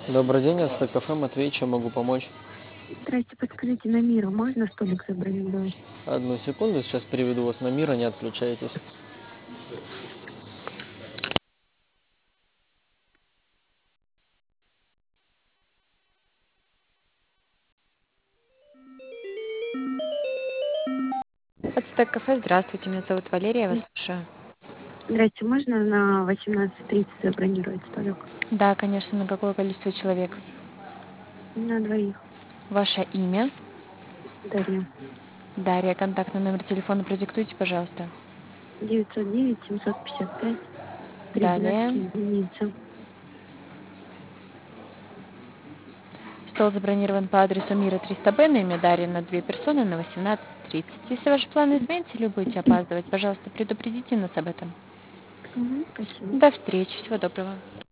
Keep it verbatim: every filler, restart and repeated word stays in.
Добрый день, это кафе Матвей, чем могу помочь? Здрасте, подскажите, на Мира можно столик забронировать? Одну секунду, сейчас переведу вас на Мира, не отключайтесь. Ацтек кафе, здравствуйте, меня зовут Валерия, я вас слушаю. Здрасте, можно на восемнадцать тридцать забронировать столик? Да, конечно, на какое количество человек? На двоих. Ваше имя? Дарья. Дарья, контактный номер телефона продиктуйте, пожалуйста. девятьсот девять семьсот пятьдесят пять три девятки Далее. единица. Стол забронирован по адресу Мира триста Б на имя Дарья на две персоны на восемнадцать тридцать. Если ваши планы изменятся или будете опаздывать, пожалуйста, предупредите нас об этом. Угу, спасибо. До встречи, всего доброго.